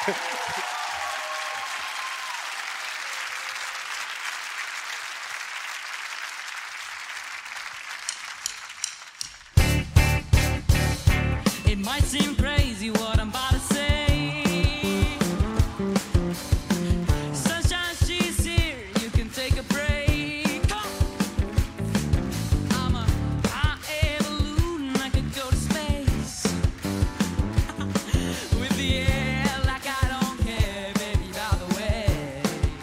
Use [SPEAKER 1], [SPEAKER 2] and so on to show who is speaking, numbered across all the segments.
[SPEAKER 1] It might seem crazy what I'm about to say. Sunshine, she's here, you can take a break. I'm a hot air balloon, I could go to space. With the air like I don't care, baby, by the way.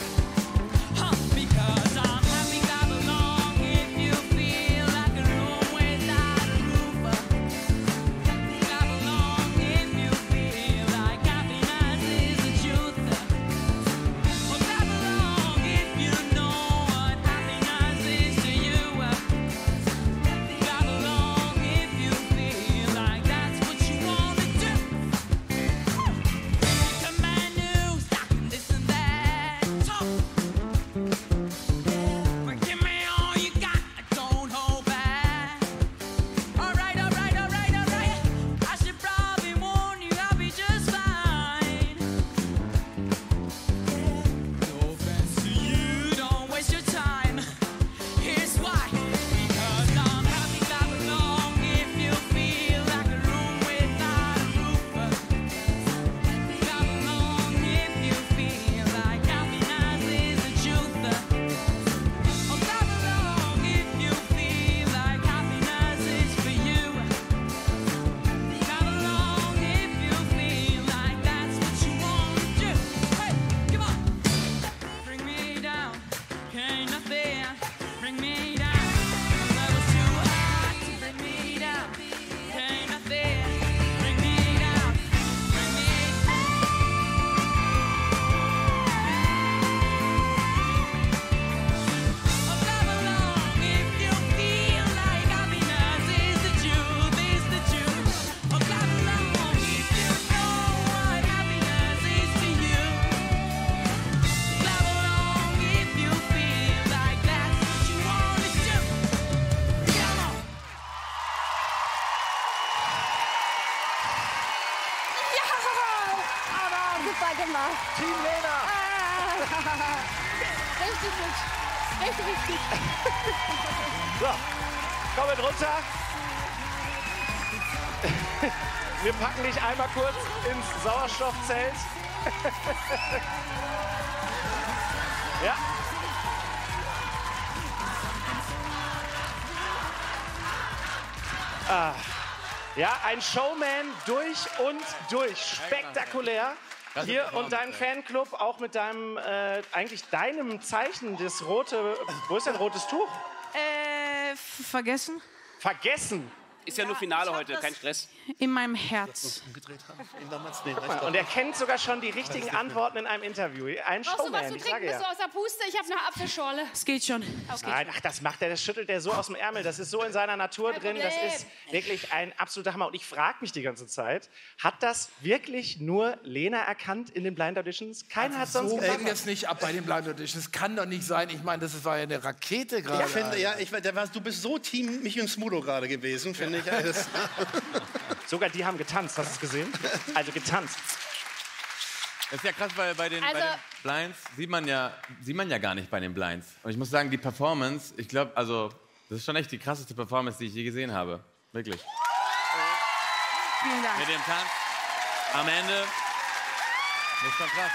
[SPEAKER 1] Because I'm happy, clap along if you feel like a room without a roof. Clap along if you feel like happiness is the truth. Well, clap along if you know what happiness is to you. Clap along if you feel like that's what you want to do. Command news, talking this and that. Talk. Well, give me all you got, don't hold back. All right, all right, all right, all right. I should probably warn you, I'll be just fine. No offense to you, don't waste your time. Here's why. Because I'm happy, clap along if you feel like a room without a roof. Clap along if you feel like happiness is the truth. Oh, clap along if you feel like happiness is for you. Clap along if you feel like that's what you want to do. Hey, come on. Bring me down, can't nothing bring me down. Level's too high to bring me down. Can't nothing bring me down. Bring me Oh, clap along if you feel like happiness is the truth, is the truth. Oh, clap along if you know what happiness is to you. Clap along if you feel like that's what you want to do. Come on.
[SPEAKER 2] Ja, aber super gemacht.
[SPEAKER 3] Team Lena!
[SPEAKER 2] Richtig gut. Richtig, richtig.
[SPEAKER 3] So, kommen runter. Wir packen dich einmal kurz ins Sauerstoffzelt. Ja. Ja, ein Showman durch und durch. Spektakulär. Hier und dein Fanclub auch mit deinem, eigentlich deinem Zeichen, das rote, wo ist dein rotes Tuch?
[SPEAKER 4] Vergessen?
[SPEAKER 3] Vergessen.
[SPEAKER 5] Ist ja nur Finale heute, kein Stress.
[SPEAKER 4] In meinem Herz.
[SPEAKER 3] Und er kennt sogar schon die richtigen Antworten in einem Interview. Ein
[SPEAKER 2] Brauchst du was
[SPEAKER 3] Showman,
[SPEAKER 2] zu
[SPEAKER 3] ich
[SPEAKER 2] trinken?
[SPEAKER 3] sage
[SPEAKER 2] Bist
[SPEAKER 3] ja.
[SPEAKER 2] du aus der Puste? Ich habe eine Apfelschorle.
[SPEAKER 4] Es geht schon.
[SPEAKER 3] Nein, ach, das macht er, das schüttelt er so aus dem Ärmel. Das ist so in seiner Natur
[SPEAKER 2] Kein
[SPEAKER 3] drin. Das
[SPEAKER 2] Problem.
[SPEAKER 3] ist wirklich ein absoluter Hammer. Und ich frage mich die ganze Zeit, hat das wirklich nur Lena erkannt in den Blind Auditions? Keiner hat sonst
[SPEAKER 6] So
[SPEAKER 3] gemacht.
[SPEAKER 6] ging es nicht ab bei den Blind Auditions. Das kann doch nicht sein. Ich meine, das war ja eine Rakete gerade.
[SPEAKER 7] Ich finde, ja, du bist so Team Michi und Smudo gerade gewesen, finde ich. Das,
[SPEAKER 3] Sogar die haben getanzt, hast du es gesehen? Also getanzt.
[SPEAKER 8] Das ist ja krass, weil bei den Blinds sieht man ja gar nicht bei den Blinds. Und ich muss sagen, die Performance, ich glaube, also das ist schon echt die krasseste Performance, die ich je gesehen habe. Wirklich.
[SPEAKER 4] Vielen Dank.
[SPEAKER 8] Mit dem Tanz am Ende. Das ist schon krass.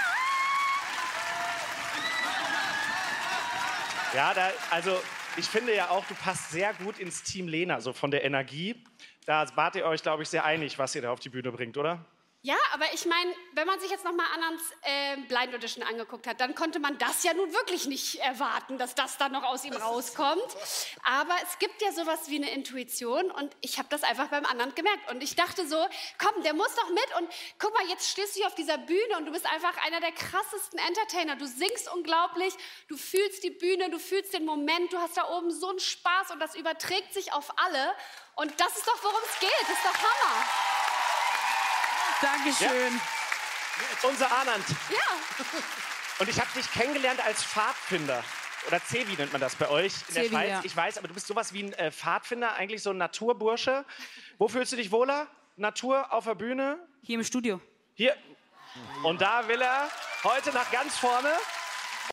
[SPEAKER 3] Ja, also ich finde ja auch, du passt sehr gut ins Team Lena, so von der Energie. Da wart ihr euch, glaube ich, sehr einig, was ihr da auf die Bühne bringt, oder?
[SPEAKER 2] Ja, aber ich meine, wenn man sich jetzt nochmal Annans Blind Audition angeguckt hat, dann konnte man das ja nun wirklich nicht erwarten, dass das dann noch aus ihm rauskommt. Aber es gibt ja sowas wie eine Intuition und ich habe das einfach beim anderen gemerkt. Und ich dachte so, komm, der muss doch mit und guck mal, jetzt stehst du hier auf dieser Bühne und du bist einfach einer der krassesten Entertainer. Du singst unglaublich, du fühlst die Bühne, du fühlst den Moment, du hast da oben so einen Spaß und das überträgt sich auf alle. Und das ist doch, worum es geht. Das ist doch Hammer.
[SPEAKER 4] Dankeschön.
[SPEAKER 3] Ja. Unser Anand.
[SPEAKER 2] Ja.
[SPEAKER 3] Und ich habe dich kennengelernt als Pfadfinder. Oder Zevi nennt man das bei euch in der
[SPEAKER 4] Zevi,
[SPEAKER 3] Schweiz.
[SPEAKER 4] ja.
[SPEAKER 3] Ich weiß, aber du bist sowas wie ein Pfadfinder, eigentlich so ein Naturbursche. Wo fühlst du dich wohler? Natur auf der Bühne?
[SPEAKER 4] Hier im Studio.
[SPEAKER 3] Hier. Und da will er heute nach ganz vorne.